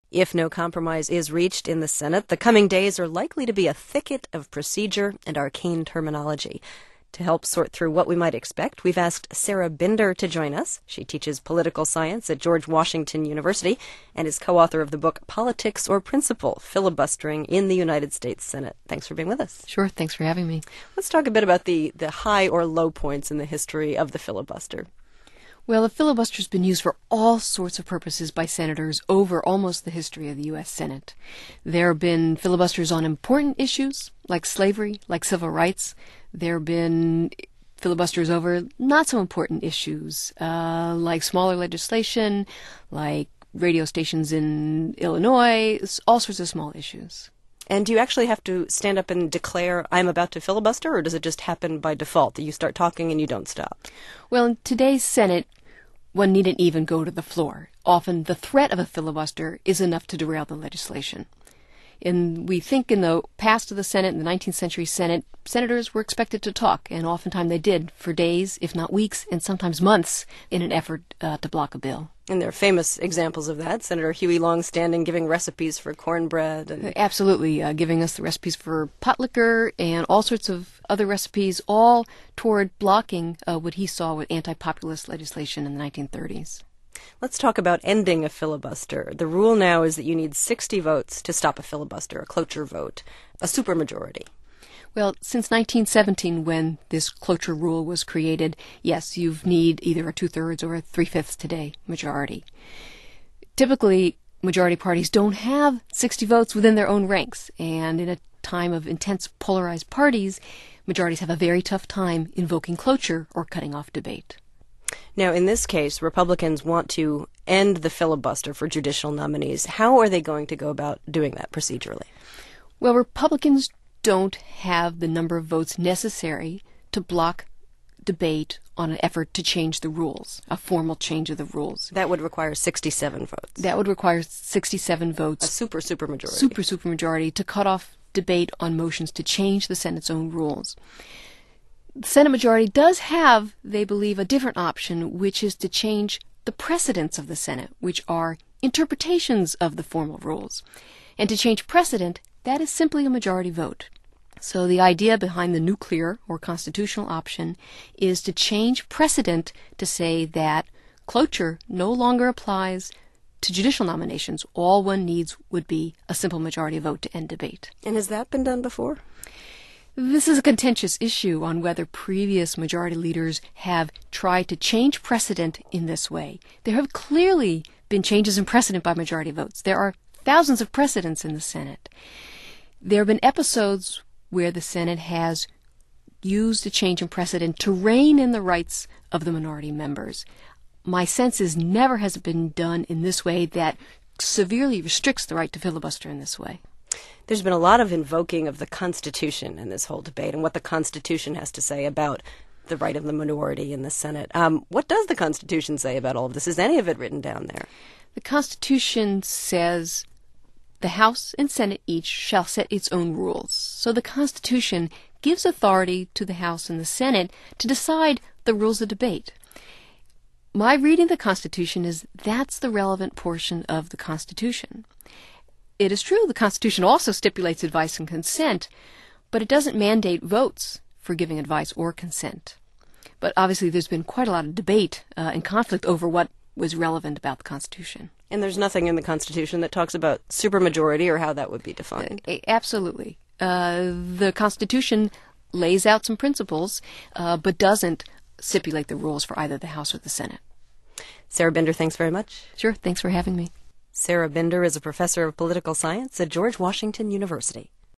If no compromise is reached in the Senate, the coming days are likely to be a thicket of procedure and arcane terminology. To help sort through what we might expect, we've asked Sarah Binder to join us. She teaches political science at George Washington University and is co-author of the book Politics or Principle: Filibustering in the United States Senate. Thanks for being with us. Sure, thanks for having me. Let's talk a bit about the high or low points in the history of the filibuster. Well, the filibuster's been used for all sorts of purposes by senators over almost the history of the U.S. Senate. There have been filibusters on important issues, like slavery, like civil rights. There have been filibusters over not so important issues, like smaller legislation, like radio stations in Illinois, all sorts of small issues. And do you actually have to stand up and declare, I'm about to filibuster, or does it just happen by default, that you start talking and you don't stop? Well, in today's Senate, one needn't even go to the floor. Often the threat of a filibuster is enough to derail the legislation. And we think in the past of the Senate, in the 19th century Senate, senators were expected to talk, and oftentimes they did, for days, if not weeks, and sometimes months, in an effort to block a bill. And there are famous examples of that. Senator Huey Long Standing giving recipes for cornbread. Absolutely, giving us the recipes for pot liquor and all sorts of other recipes, all toward blocking what he saw with anti-populist legislation in the 1930s. Let's talk about ending a filibuster. The rule now is that you need 60 votes to stop a filibuster, a cloture vote, a supermajority. Well, since 1917, when this cloture rule was created, yes, you need either a 2/3 or a 3/5 today majority. Typically, majority parties don't have 60 votes within their own ranks, and in a time of intense polarized parties, majorities have a very tough time invoking cloture or cutting off debate. Now, in this case, Republicans want to end the filibuster for judicial nominees. How are they going to go about doing that procedurally? Well, Republicans don't have the number of votes necessary to block debate on an effort to change the rules, a formal change of the rules. That would require 67 votes. That would require 67 votes. A super majority. Super majority to cut off debate on motions to change the Senate's own rules. The Senate majority does have, they believe, a different option, which is to change the precedents of the Senate, which are interpretations of the formal rules. And to change precedent, that is simply a majority vote. So the idea behind the nuclear or constitutional option is to change precedent to say that cloture no longer applies to judicial nominations. All one needs would be a simple majority vote to end debate. And has that been done before? This is a contentious issue on whether previous majority leaders have tried to change precedent in this way. There have clearly been changes in precedent by majority votes. There are thousands of precedents in the Senate. There have been episodes where the Senate has used a change in precedent to rein in the rights of the minority members. My sense is never has it been done in this way that severely restricts the right to filibuster in this way. There's been a lot of invoking of the Constitution in this whole debate and what the Constitution has to say about the right of the minority in the Senate. What does the Constitution say about all of this? Is any of it written down there? The Constitution says the House and Senate each shall set its own rules. So the Constitution gives authority to the House and the Senate to decide the rules of debate. My reading of the Constitution is that's the relevant portion of the Constitution. It is true the Constitution also stipulates advice and consent, but it doesn't mandate votes for giving advice or consent. But obviously there's been quite a lot of debate and conflict over what was relevant about the Constitution. And there's nothing in the Constitution that talks about supermajority or how that would be defined. Absolutely. The Constitution lays out some principles, but doesn't stipulate the rules for either the House or the Senate. Sarah Binder, thanks very much. Sure, thanks for having me. Sarah Binder is a professor of political science at George Washington University.